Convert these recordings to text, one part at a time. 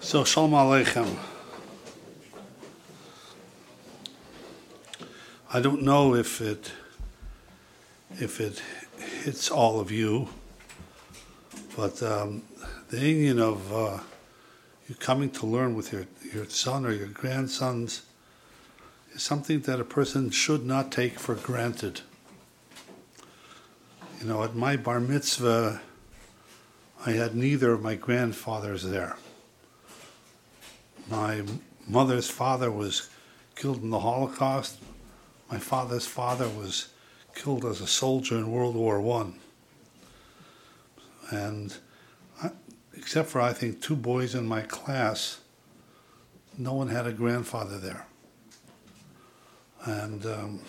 So, Shalom Aleichem. I don't know if it hits all of you, but the union of you coming to learn with your son or your grandsons is something that a person should not take for granted. You know, at my bar mitzvah, I had neither of my grandfathers there. My mother's father was killed in the Holocaust. My father's father was killed as a soldier in World War I. And except for, I think, 2 boys in my class, no one had a grandfather there. And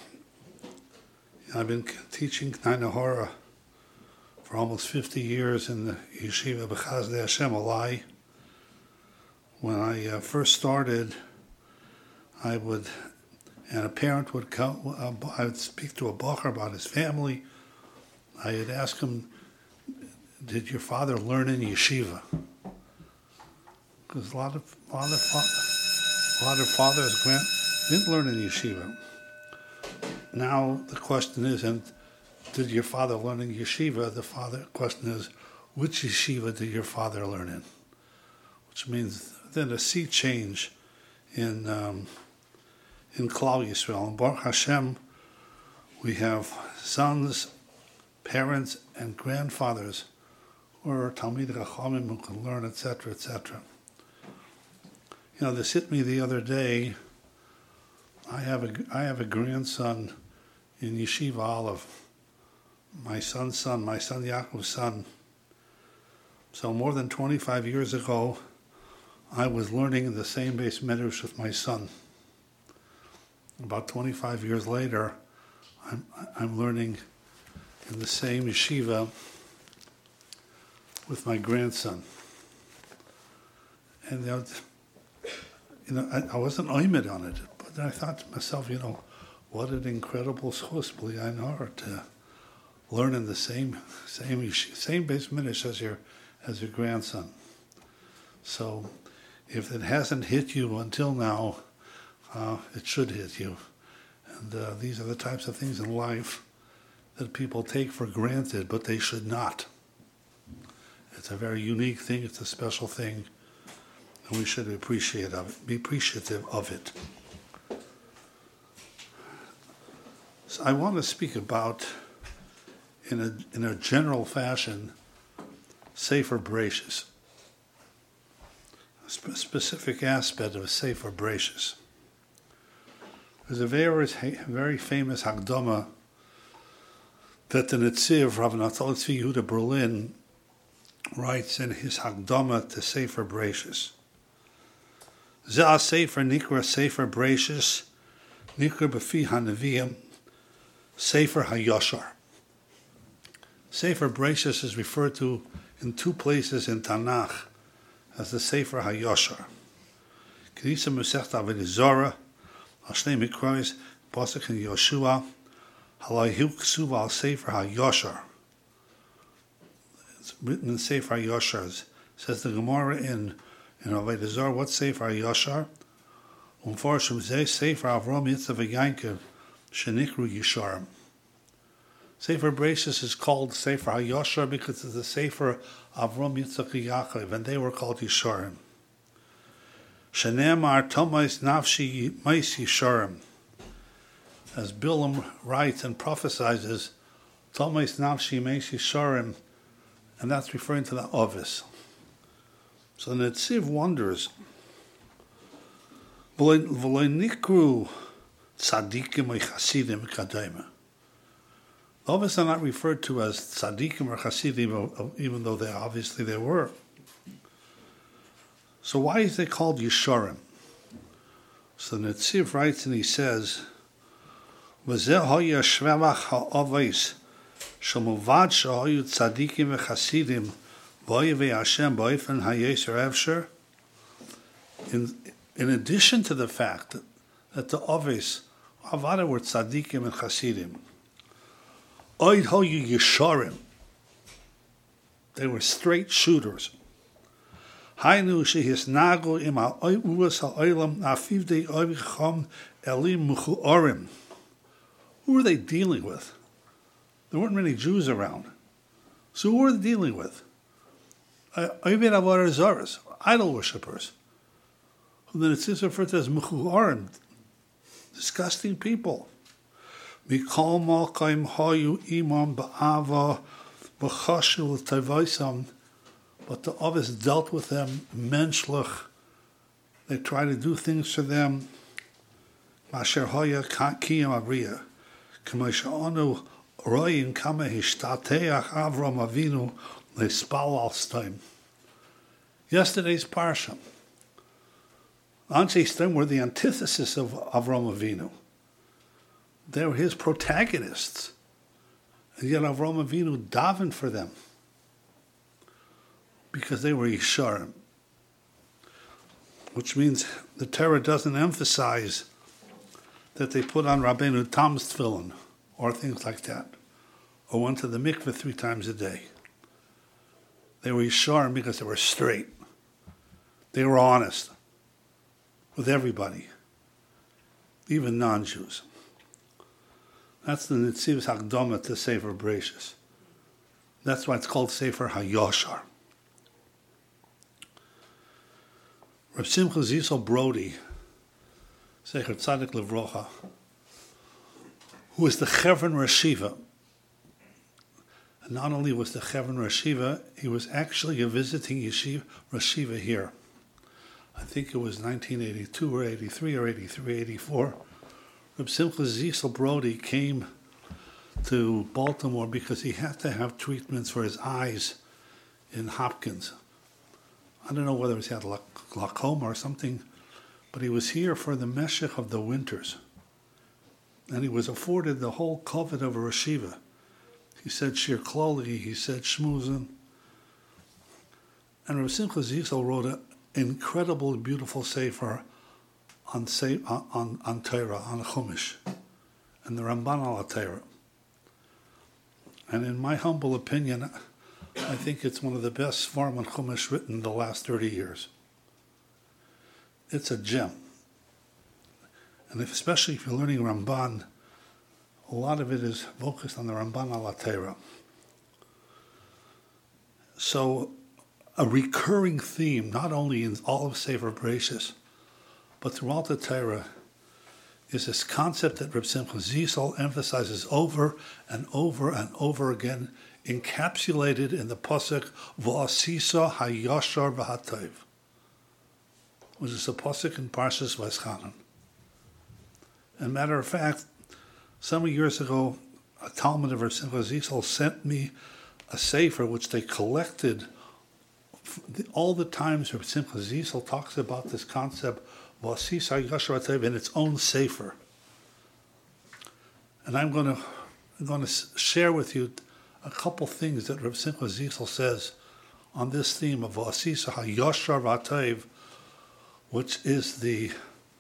I've been teaching K'nai Nahora for almost 50 years in the Yeshiva B'Chazdei Hashem Alai. When I first started, and a parent would come, I would speak to a bacher about his family. I would ask him, did your father learn in yeshiva? Because a lot of fathers didn't learn in yeshiva. Now the question isn't, did your father learn in yeshiva? The question is, which yeshiva did your father learn in? Which means then a sea change in Klal Yisrael. And Baruch Hashem, we have sons, parents, and grandfathers who are Talmid Chachamim who can learn, etc., etc. You know, this hit me the other day. I have a grandson in Yeshiva Aleph. My son Yaakov's son. So more than 25 years ago, I was learning in the same base medrash with my son. About 25 years later, I'm learning in the same yeshiva with my grandson. And I wasn't oimed on it, but then I thought to myself, what an incredible schus b'li to learn in the same base midrash as your grandson. So, if it hasn't hit you until now, it should hit you. And these are the types of things in life that people take for granted, but they should not. It's a very unique thing. It's a special thing, and we should be appreciative of it. So I want to speak about, in a general fashion, Sefer Bereshis. A specific aspect of Sefer Bereshis. There's a very famous Hagdama that the Netziv, Rav Naftali Tzvi Yehuda Berlin, writes in his Hagdama to Sefer Bereshis. Zeh Sefer Nikra Sefer Bereshis, Nikra B'fi HaNeviim, Sefer HaYoshar. Sefer Bereshis is referred to in 2 places in Tanakh as the Sefer HaYoshar. Knisa Masechta Avodah Zarah, Ashnei Mikrois, Pasuk in Yoshua, Halayu Ksuv al Sefer HaYoshar. It's written in Sefer HaYoshar. Says the Gemara in Avodah Zarah, what Sefer HaYoshar? Umforshim Zeh Sefer Avram Yitzchak v'Yankov Shenikru Yisharim. Sefer Bereshis is called Sefer HaYoshar because it's the Sefer Avram Yitzchak and Yaakov, and they were called Yisharim. Shenemar Tomais Nafshi Mais Yisharim. As Bilam writes and prophesizes, Tomais Nafshi Mais Yisharim, and that's referring to the Ovis. So the Netziv wonders, V'loi nikru tzadikim or chasidim kadayma. The Ovis are not referred to as tzadikim or chasidim, even though they were. So why is they called Yisharim? So the Netziv writes and he says, V'zeh hoya shvemach ha'ovis shemuvad shehoyu tzadikim v'chasidim v'oyevei Hashem b'oifen hayeser evsher. In addition to the fact that the Ovis Avada were tzadikim and chasidim, oid hoyu Yisharim, they were straight shooters. Hainu shehisnagu im ha'uas ha'olam afivdei ovichom elim muchuorim. Who were they dealing with? There weren't many Jews around. So who were they dealing with? Oived avodah zaros, idol worshippers. Who the Netziv referred to as muchuorim, disgusting people. Mikol malkaim hayu imam ba'ava b'chashu l'tavoisam. But the others dealt with them menschlich. They tried to do things for them. Masher hoya kiyam abriya. K'masha'anu royin kama hishtateach Avram Avinu le'spal al stam. Yesterday's parsha. Anshe Stem were the antithesis of Avram Avinu. They were his protagonists. And yet Avram Avinu davened for them because they were Yisharim. Which means the Torah doesn't emphasize that they put on Rabbeinu Tam's tefillin or things like that, or went to the mikveh 3 times a day. They were Yisharim because they were straight. They were honest with everybody, even non-Jews. That's the Netziv's Hakdama to Sefer Bereshis. That's why it's called Sefer HaYoshar. Reb Simcha Zisel Brody, Zecher Tzadik Levrocha, who was the Chevron Rashiva. And not only was the Chevron Rashiva, he was actually a visiting yeshiva Rashiva here. I think it was 1982 or 83 or 83, 84. Reb Simcha Zisel Brody came to Baltimore because he had to have treatments for his eyes in Hopkins. I don't know whether he had glaucoma or something, but he was here for the meshech of the winters. And he was afforded the whole covet of a yeshiva. He said Shir Kloli, he said Shmuzin. And Reb Simcha Zisel wrote an incredible, beautiful sefer on Torah, on Chumash, and the Ramban al Torah. And in my humble opinion, I think it's one of the best form on Chumash written in the last 30 years. It's a gem. And especially if you're learning Ramban, a lot of it is focused on the Ramban al Torah. So, a recurring theme, not only in all of Sefer Bereshis, but throughout the Torah, is this concept that Reb Simcha Zisel emphasizes over and over and over again, encapsulated in the pasuk V'asisa hayashar v'hatayv, which is a pasuk in Parshas Vaischanan. And matter of fact, some years ago, a Talmud of Reb Simcha Zisel sent me a sefer which they collected all the times Reb Simcha Zisel talks about this concept V'asisa hayashar v'hatayv in its own sefer. And I'm going to share with you a couple things that Reb Simcha Zisel says on this theme of V'asisa hayashar v'hatayv, which is the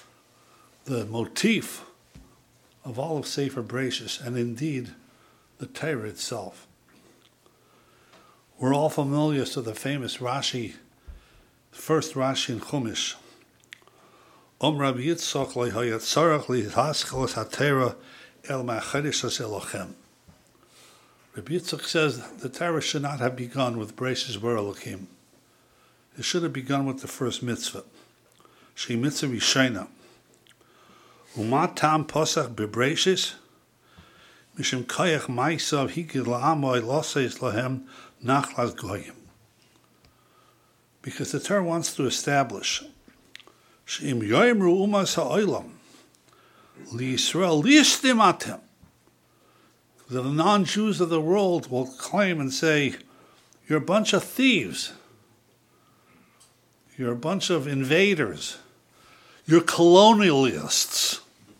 motif of all of Sefer Bereshis, and indeed the Torah itself. We're all familiar to the famous Rashi, first Rashi in Chumash. Rabbi Yitzchak lo hayat tzarach lihaschelos haTorah el ma'achadishas Elochem. Rabbi Yitzchak says the Torah should not have begun with Bereshis bara Elokim. It should have begun with the first mitzvah, Shei mitzvah Rishona. Umat tam posach beBereshis, mishum koyach ma'asav higid la'amoy loseis lahem nachlas goyim. Because the Torah wants to establish she'im yoimru umas ha'olam liYisrael lishtim atem. The non-Jews of the world will claim and say, you're a bunch of thieves. You're a bunch of invaders. You're colonialists.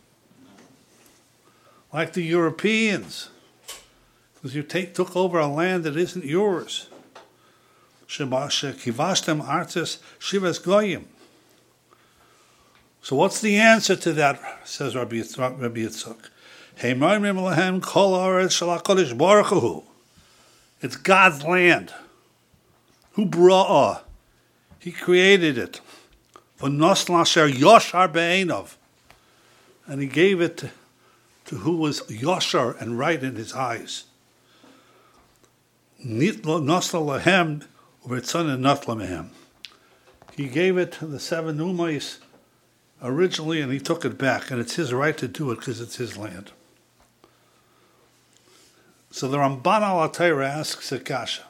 Like the Europeans. Because you took over a land that isn't yours. Kivashtem artis shivas goyim. So what's the answer to that, says Rabbi Yitzchak? It's God's land. Hu bra'ah. He created it. V'nosla asher yoshar be'einav. And he gave it to who was yoshar and right in his eyes. Nosla lahem u'ritzon notla mehem. He gave it to the 7 Umais originally, and he took it back, and it's his right to do it because it's his land. So the Ramban al Torah asks a kasha.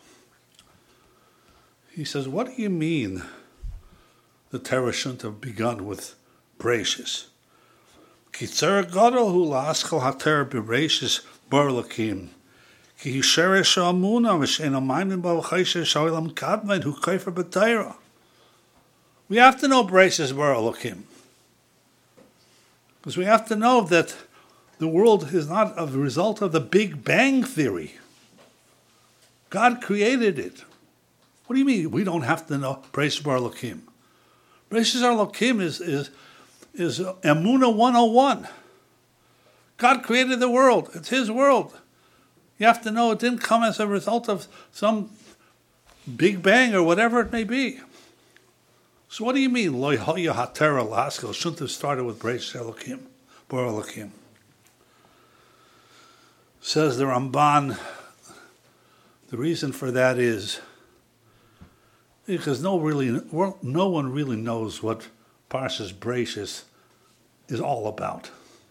He says, what do you mean the Torah shouldn't have begun with Bereshis? Kitzer gadol hu la'aschal haTorah b'Bereshis bar Elokim. Ki yisheresh ha'amuna v'she'eino maimin ba v'chayshe sha'olam kadmon hu kaifer b'Torah. We have to know Bereshis bar Elokim. Because we have to know that the world is not a result of the Big Bang Theory. God created it. What do you mean we don't have to know Bereshis bar Elokim? Bereshis bar Elokim is Emunah 101. God created the world. It's His world. You have to know it didn't come as a result of some Big Bang or whatever it may be. So what do you mean, Lo Hoya HaTorah L'Haskell shouldn't have started with Bereshis Elokim, bar Elokim? Says the Ramban, the reason for that is because no one really knows what Parshas Bereshis is all about.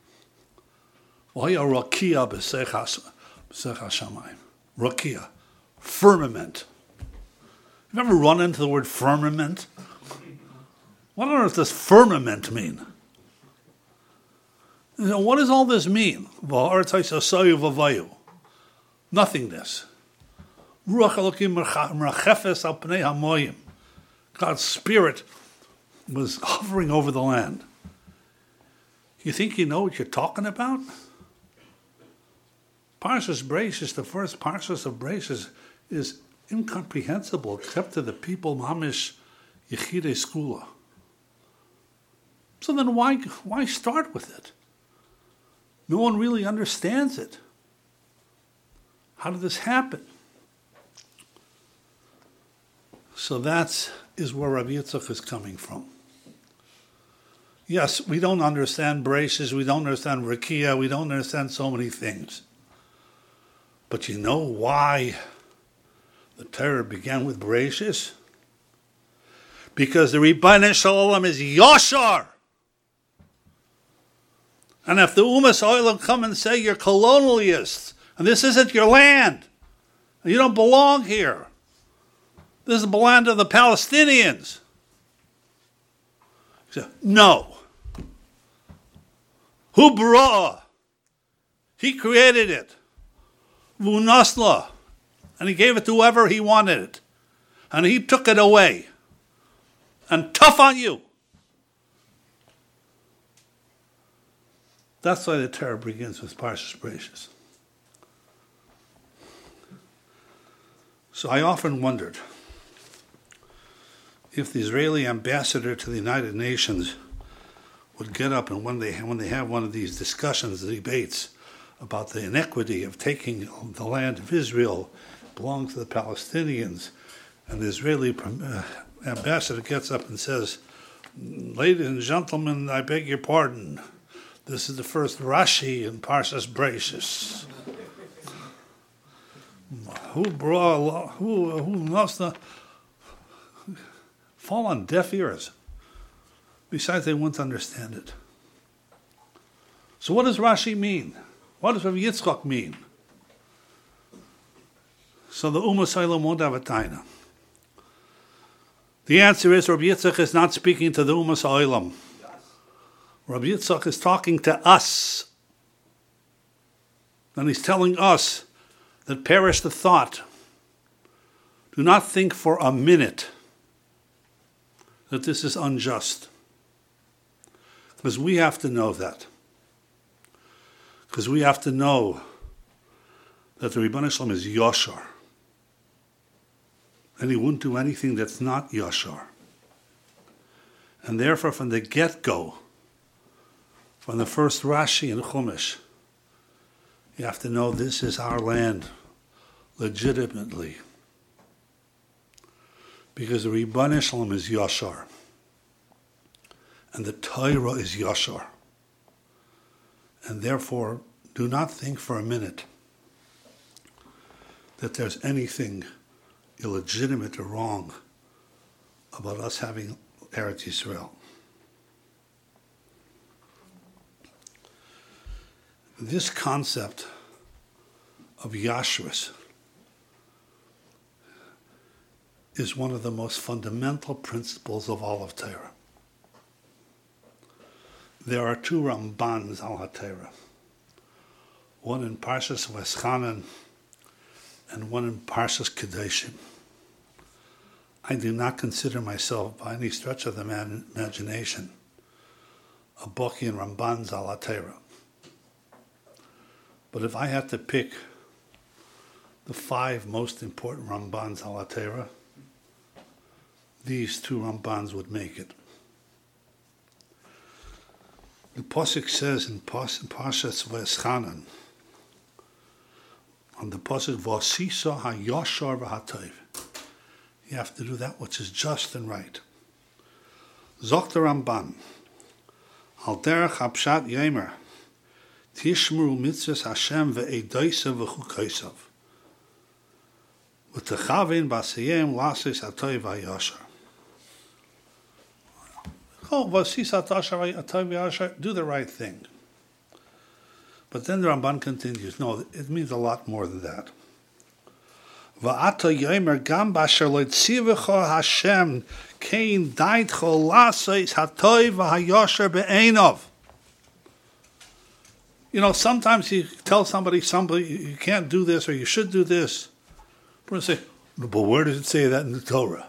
Rakia, firmament. Have you ever run into the word firmament? What on earth does firmament mean? What does all this mean? Nothingness. God's Spirit was hovering over the land. You think you know what you're talking about? Parshas Bereshis, the first Parshas of Bereshis, is incomprehensible except to the people Mamish Yechidei Skula. So then why start with it? No one really understands it. How did this happen? So that is where Rabbi Yitzchak is coming from. Yes, we don't understand Bereshis, we don't understand Rakia, we don't understand so many things. But you know why the Torah began with Bereshis? Because the Ribono Shel Olam is Yashar. And if the Umas Olam come and say you're colonialists, and this isn't your land, and you don't belong here, this is the land of the Palestinians. He said, no. Hu bara. He created it. V'nasla. And he gave it to whoever he wanted it. And he took it away. And tough on you. That's why the Torah begins with Parshas Bereshis. So I often wondered if the Israeli ambassador to the United Nations would get up and when they have one of these discussions, debates about the inequity of taking the land of Israel belongs to the Palestinians, and the Israeli ambassador gets up and says, ladies and gentlemen, I beg your pardon. This is the first Rashi in Parshas Bereshis. Who knows the fall on deaf ears. Besides, they won't understand it. So what does Rashi mean? What does Rabbi Yitzchak mean? So the Umas Olam won't have a taina. The answer is Rabbi Yitzchak is not speaking to the Umas Olam. Rabbi Yitzchak is talking to us. And he's telling us that perish the thought. Do not think for a minute that this is unjust. Because we have to know that. Because we have to know that the Ribono Shel Olam is Yashar. And he wouldn't do anything that's not Yashar. And therefore, from the get-go, from the first Rashi in Chumash, you have to know this is our land, legitimately. Because the Ribbon Shalom is Yashar. And the Torah is Yashar. And therefore, do not think for a minute that there's anything illegitimate or wrong about us having Eretz Yisrael. This concept of Yashrus is one of the most fundamental principles of all of Torah. There are two Rambans al HaTorah, one in Parshas Veschanan and one in Parshas Kedeshim. I do not consider myself, by any stretch of the imagination, a Baki and Rambans al HaTorah. But if I had to pick the 5 most important Rambans al HaTorah, these 2 Rambans would make it. The Pasuk says in Parshas Veschanan, on the Pasuk, V'asisa ha'yashar v'hatov. You have to do that which is just and right. Zok the Ramban, al derech hapshat yemer, tishmuru mitzvahs Hashem ve'edaisav v'chukaisav, v'techavin b'asayim lasis hatov v'yashar. Oh, do the right thing. But then the Ramban continues, no, it means a lot more than that. Va'ata yomer gam basher loitzivecha Hashem kein daitcho lasois hatov v'hayosher be'enov. You know, sometimes you tell somebody you can't do this or you should do this. But say, but where does it say that in the Torah?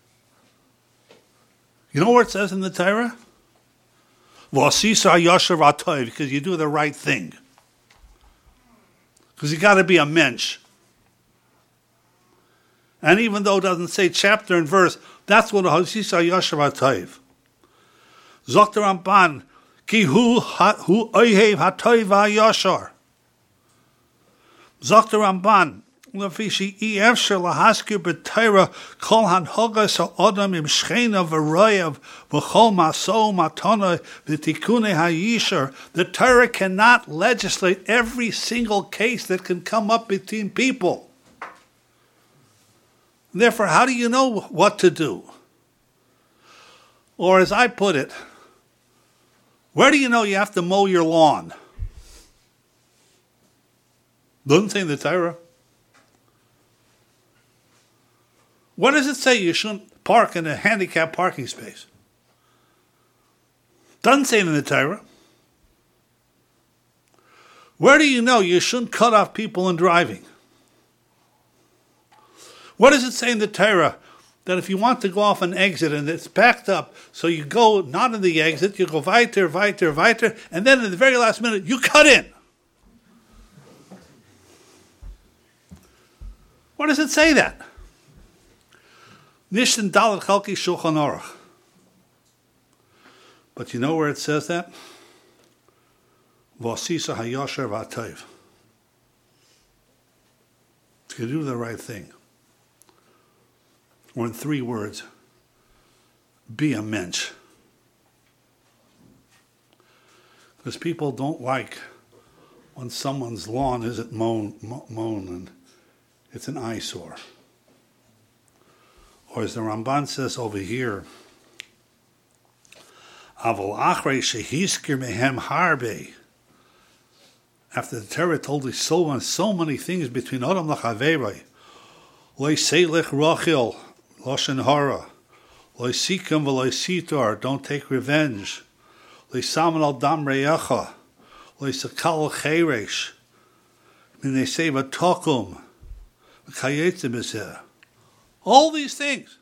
You know where it says in the Torah? V'asisa hayosher v'hatov, because you do the right thing. Because you got to be a mensch. And even though it doesn't say chapter and verse, that's what Hasisa Yashav HaTayv. Zok the Ramban, ki hu oihev HaTayv HaYashar. Zok the Ramban, lefishi efsher lahaskir b'Torah kol hanhogas ha'odam im shchena v'royav v'chol maso matana v'tikune ha'yishar. The Torah cannot legislate every single case that can come up between people. Therefore, how do you know what to do? Or as I put it, where do you know you have to mow your lawn? Doesn't say in the Torah. What does it say you shouldn't park in a handicapped parking space? Doesn't say it in the Torah. Where do you know you shouldn't cut off people in driving? What does it say in the Torah that if you want to go off an exit and it's backed up, so you go not in the exit, you go weiter, weiter, weiter, and then in the very last minute, you cut in? What does it say that? Nishin Dalet Chalki Shulchan Aruch. But you know where it says that? V'asisa hayosher v'hatov. To do the right thing. Or in 3 words, be a mensch. Because people don't like when someone's lawn isn't mown and it's an eyesore. Or as the Ramban says over here, Avol achrei shehiskir mehem harbe. After the Torah told us so many things between Adam l'chaveroi, Loi seilech rochil, loshen hara, Loi sikam v'loi sitor, don't take revenge, Loi saman al dam reyacha, Loi sakal cheresh, Minei seva tokum, V'kayetze b'zeh. All these things.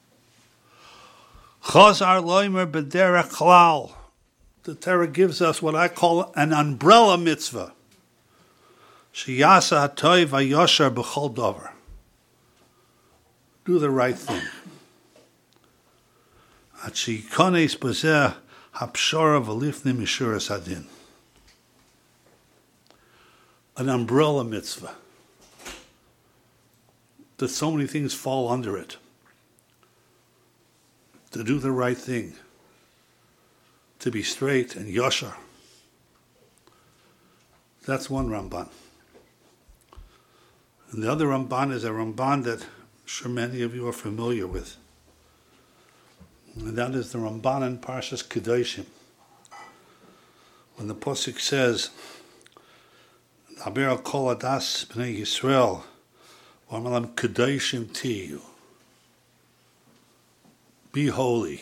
Chazar loimer b'derech klal. The Torah gives us what I call an umbrella mitzvah. Sheyasa hatoy v'yosher b'chol dover. Do the right thing. At sheikones b'zeh hapshora v'lifnim mishuras hadin. An umbrella mitzvah. That so many things fall under it. to do the right thing, to be straight and yashar. That's one Ramban. And the other Ramban is a Ramban that I'm sure many of you are familiar with. And that is the Ramban in Parshas Kedoshim. When the Pasuk says, Daber al kol adas b'nei Yisrael, v'amalam Kedoshim tiyu. Be holy.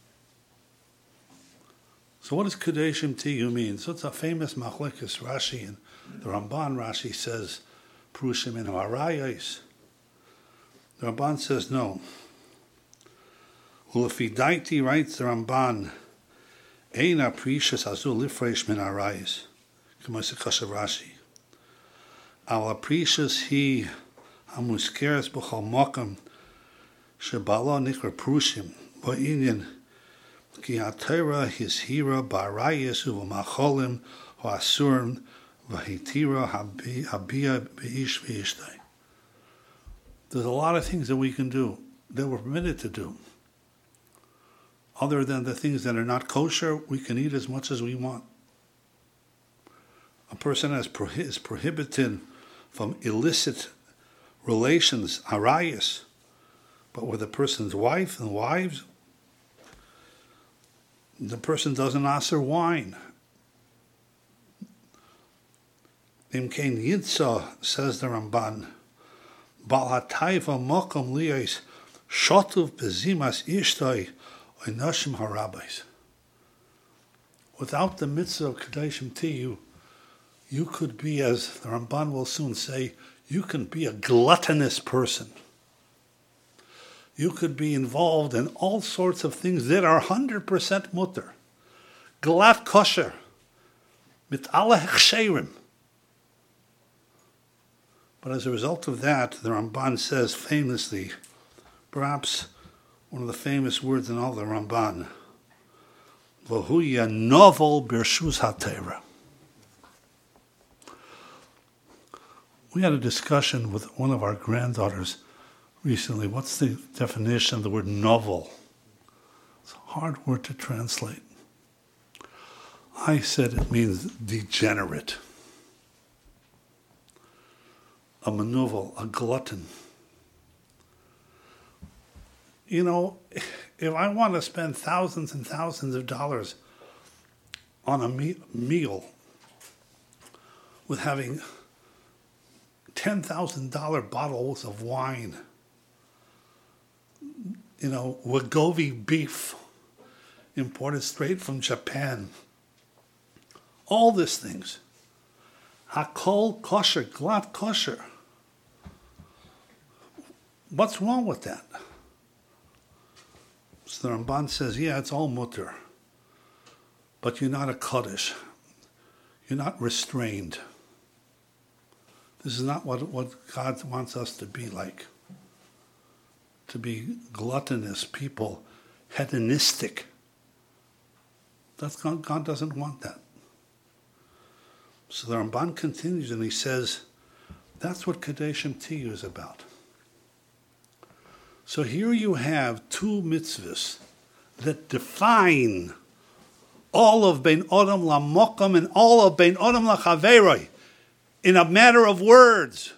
So what does Kedoshim tiyu mean? So it's a famous machlekes Rashi, and the Ramban Rashi says, Prushim in Harayos. The Ramban says no. Ulefidaiti writes the Ramban, Eina precious azul lifresh min Harayos. K'mosekash Rashi. Al precious he hamuskeres b'chol mokam shebalo nikra prushim v'inyan ki haTorah his hira b'Harayos u'v'macholim v'asurim v'hitira habia b'ish v'ishtay. There's a lot of things that we can do, that we're permitted to do. Other than the things that are not kosher, we can eat as much as we want. A person is prohibited from illicit relations, arayas, but with a person's wife and wives, the person doesn't aser wine. Imkein Yitza, says the Ramban, Bal hatayva mokom liyos shotuv bezimas ishtay oinashim harabais. Without the mitzvah of Kedoshim tiyu, you could be, as the Ramban will soon say, you can be a gluttonous person. You could be involved in all sorts of things that are 100% mutter. Glat kosher, mit alle hechsherim. But as a result of that, the Ramban says famously, perhaps one of the famous words in all the Ramban, V'huya novel b'rshus haTorah. We had a discussion with one of our granddaughters recently. What's the definition of the word novel? It's a hard word to translate. I said it means degenerate. A manuvel, a glutton. You know, if I want to spend thousands and thousands of dollars on a meal with having $10,000 bottles of wine, you know, Wagovi beef imported straight from Japan, all these things, Hakol kosher, glat kosher. What's wrong with that? So the Ramban says, yeah, it's all mutter, but you're not a kaddish. You're not restrained. This is not what God wants us to be like. To be gluttonous people, hedonistic. God doesn't want that. So the Ramban continues and he says, that's what Kedoshim tiyu is about. So here you have two mitzvahs that define all of Bein Adam LaMokam and all of Bein Adam LaChaveroi in a matter of words.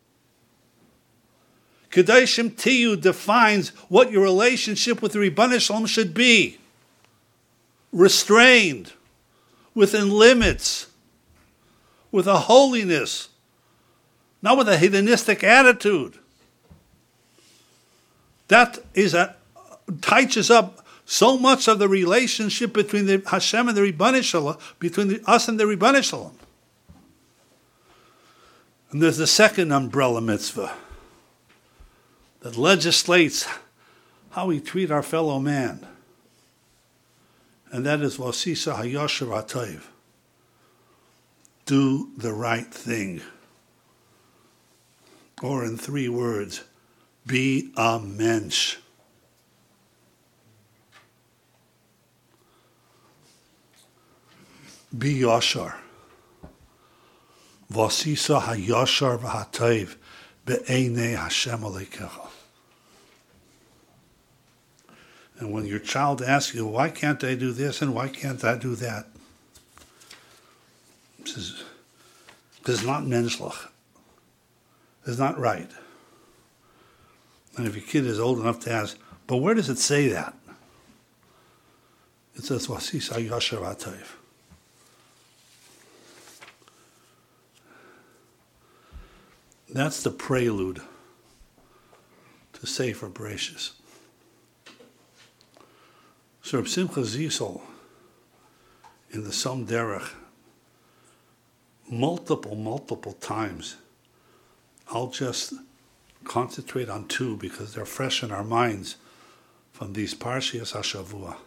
Kedoshim tiyu defines what your relationship with the Ribono Shel Olam should be. Restrained, within limits, with a holiness, not with a hedonistic attitude. That touches up so much of the relationship between the Hashem and the Ribono Shel Olam, between us and the Ribono Shel Olam. And there's the second umbrella mitzvah that legislates how we treat our fellow man. And that is Vosisa Hayosher HaTov. Do the right thing. Or in 3 words, be a mensch. Be Yashar. Vosisa Hayashar v'hatov be'einei Hashem Elokecha. And when your child asks you, why can't I do this and why can't I do that? This is not menschlich. It's not right. And if your kid is old enough to ask, but where does it say that? It says, Wasisa Yasher Atayv. That's the prelude to Sefer Bereshis. So Reb Simcha Zisel, in the Som Derech, multiple times, I'll just concentrate on two because they're fresh in our minds from these Parshias HaShavua.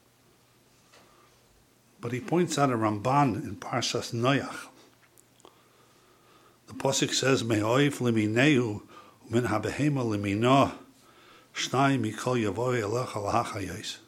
But he points out a Ramban in Parshas Noach. The Pasuk says, Me'oiv limineu min habehema limino shnai mikol yavoi elecha lahachayos.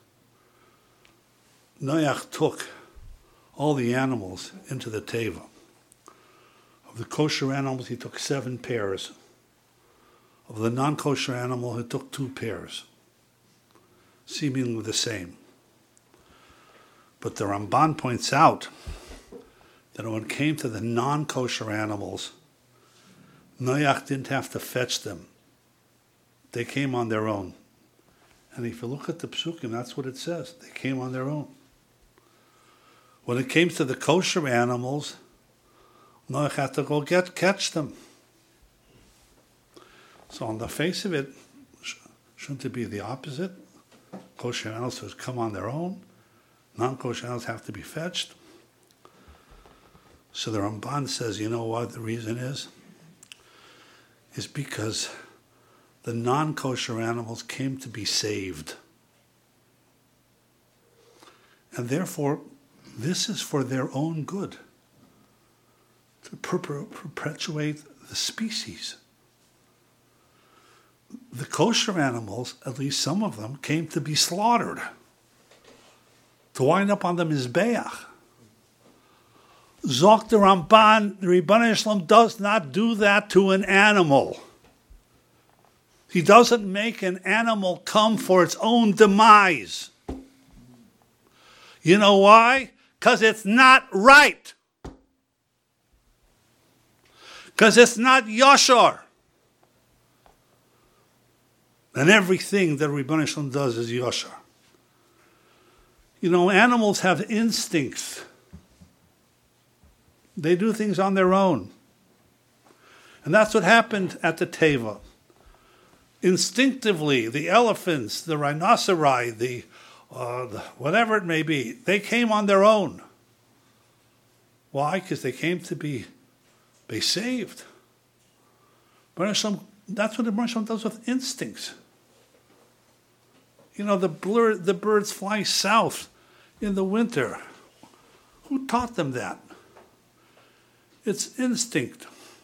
Noach took all the animals into the teva. Of the kosher animals, he took 7 pairs. Of the non-kosher animal, he took 2 pairs, seemingly the same. But the Ramban points out that when it came to the non-kosher animals, Noach didn't have to fetch them. They came on their own. And if you look at the Psukim, that's what it says. They came on their own. When it came to the kosher animals, Noach had to go catch them. So on the face of it, shouldn't it be the opposite? Kosher animals have come on their own. Non-kosher animals have to be fetched. So the Ramban says, you know what the reason is? Is because the non-kosher animals came to be saved. And therefore, this is for their own good, to perpetuate the species. The kosher animals, at least some of them, came to be slaughtered, to wind up on the Mizbeach. Zok the Ramban, the Ribbon Shalom does not do that to an animal. He doesn't make an animal come for its own demise. You know why? Because it's not right. Because it's not Yashar. And everything that Ribbon Shalom does is Yashar. You know, animals have instincts. They do things on their own. And that's what happened at the Teva. Instinctively, the elephants, the rhinoceri, the whatever it may be, they came on their own. Why? Because they came to be saved. That's what the Bereshit does with instincts. You know, the birds fly south in the winter. Who taught them that? It's instinct.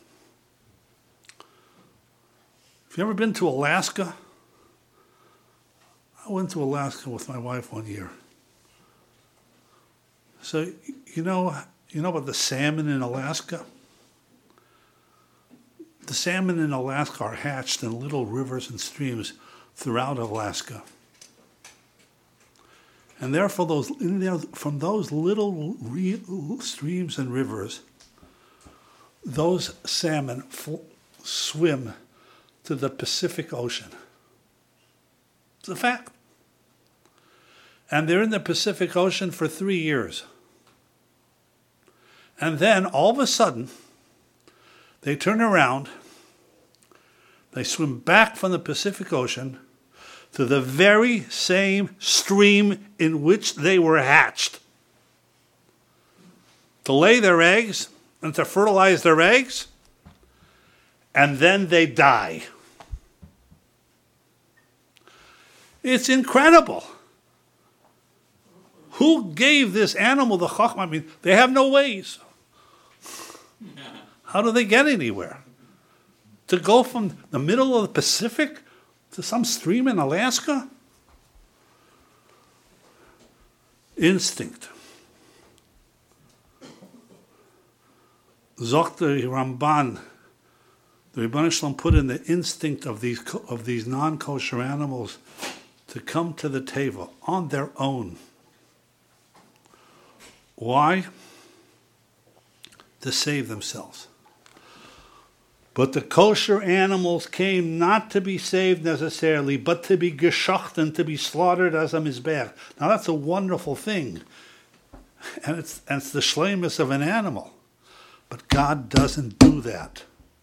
Have you ever been to Alaska? I went to Alaska with my wife one year. So, you know about the salmon in Alaska? The salmon in Alaska are hatched in little rivers and streams throughout Alaska. And therefore, from those little streams and rivers, those salmon swim to the Pacific Ocean. It's a fact. And they're in the Pacific Ocean for 3 years. And then, all of a sudden, they turn around, they swim back from the Pacific Ocean to the very same stream in which they were hatched, to lay their eggs and to fertilize their eggs, and then they die. It's incredible. Who gave this animal the chachma? I mean, they have no ways. How do they get anywhere? To go from the middle of the Pacific to some stream in Alaska? Instinct. Zok the Ramban, the Ribbon Shalom put in the instinct of these non-kosher animals to come to the teva on their own. Why? To save themselves. But the kosher animals came not to be saved necessarily, but to be geschachten, to be slaughtered as a mizbech. Now that's a wonderful thing. And it's the shleimus of an animal. But God doesn't do that.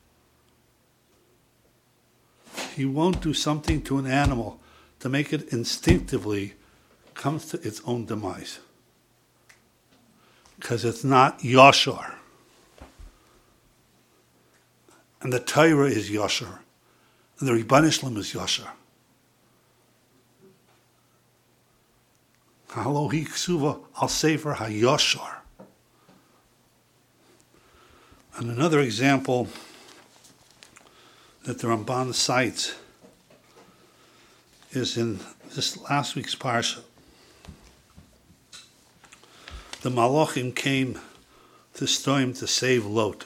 He won't do something to an animal to make it instinctively comes to its own demise. Because it's not yashar. And the Torah is yashar. And the Rebbeinu Shalom is yashar. Halohi ksuva al sefer hayashar. And another example that the Ramban cites is in this last week's parsha. The Malachim came to Sodom to save Lot.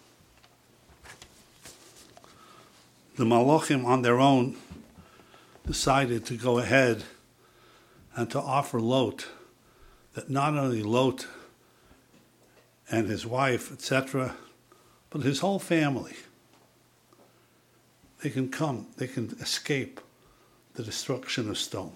The Malachim on their own decided to go ahead and to offer Lot that not only Lot and his wife, etc., but his whole family, they can escape the destruction of Sodom.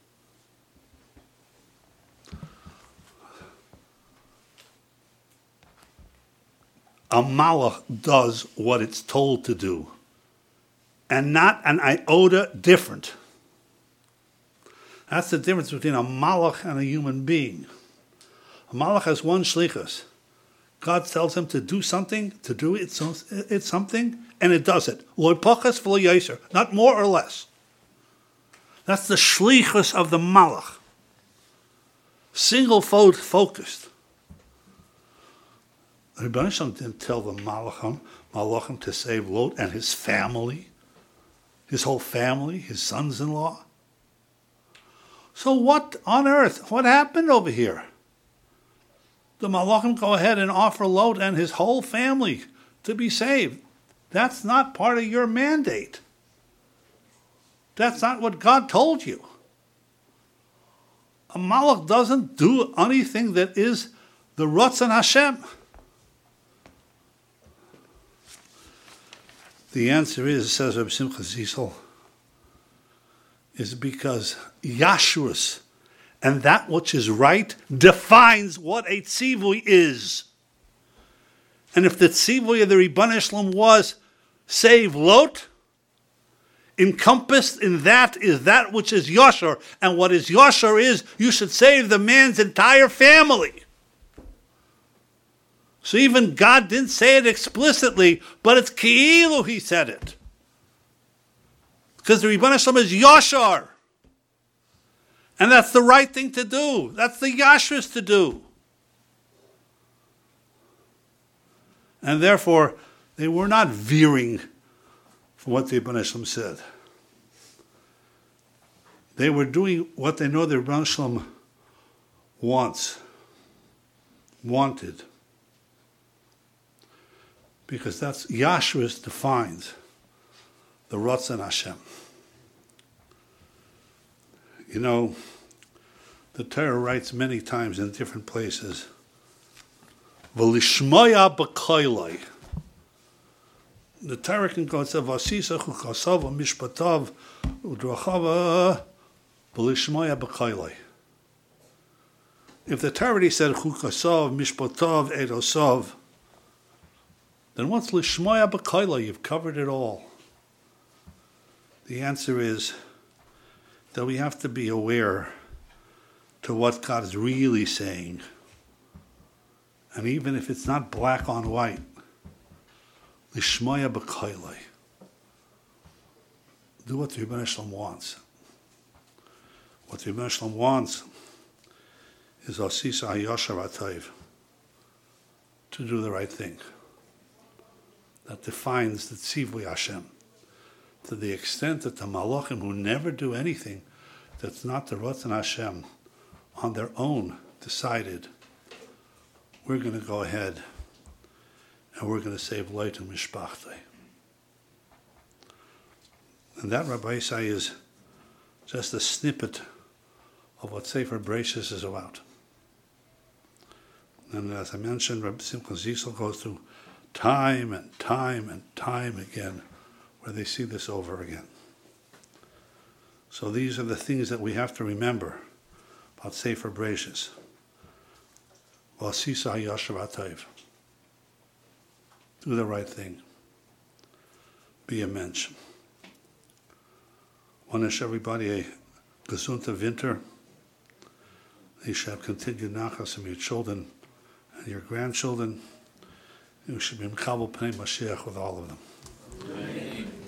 A malach does what it's told to do, and not an iota different. That's the difference between a malach and a human being. A malach has one shlichus. God tells him to do something, to do it, so it's something, and it does it. Lo pachas v'lo yaser, not more or less. That's the shlichus of the malach. Single-focused. The Rebbeinu Shalom didn't tell the malachim to save Lot and his family, his whole family, his sons-in-law. So what on earth? What happened over here? The malachim go ahead and offer Lot and his whole family to be saved. That's not part of your mandate. That's not what God told you. A malach doesn't do anything that is the Ratzon Hashem. The answer is, says Reb Simcha Zisel, is because Yashrus and that which is right defines what a tzivui is. And if the tzivui of the Rebbeinu Shalom was save Lot, encompassed in that is that which is yashar, and what is yashar is you should save the man's entire family. So even God didn't say it explicitly, but it's ki'ilu he said it. Because the Rebbeinu Shalom is yashar. And that's the right thing to do. That's the yashrus to do. And therefore, they were not veering from what the Rebbeinu Shalom said. They were doing what they know the Rebbeinu Shalom wanted. Because that's Yashrus defines the Ratzon Hashem. You know, the Torah writes many times in different places, V'lishmoya b'koiloi. The Torah can go and say, V'asisa chukasav v'mishpatav u'drachava v'lishmoya b'koiloi. If the Torah already said chukasav, mishpatav, edosav, then what's lishmoya b'koiloi? You've covered it all. The answer is that we have to be aware to what God is really saying. And even if it's not black on white, lishmoya b'koiloi. Do what the Rebbeinu Shalom wants. What the Rebbeinu Shalom wants is asisa hayashar atayv, to do the right thing. That defines the tzivui Hashem. To the extent that the malachim who never do anything that's not the Ratzon Hashem on their own decided, we're going to go ahead and we're going to save Lot and Mishpachtei. And that, Rabbi Isai, is just a snippet of what Sefer Bereshis is about. And as I mentioned, Rabbi Simcha Zissel goes through time and time and time again where they see this over again. So these are the things that we have to remember about Sefer Bereshis. V'asisa hayasher v'atayv. Do the right thing. Be a mensch. Want to wish everybody a gesunte winter. You should have continued nachas from your children and your grandchildren. You should be Mekabel Pnei Mashiach with all of them. Amen.